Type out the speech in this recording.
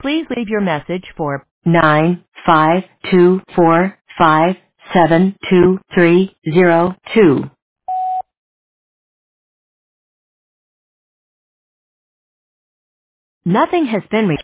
Please leave your message for 95245722302. Nothing has been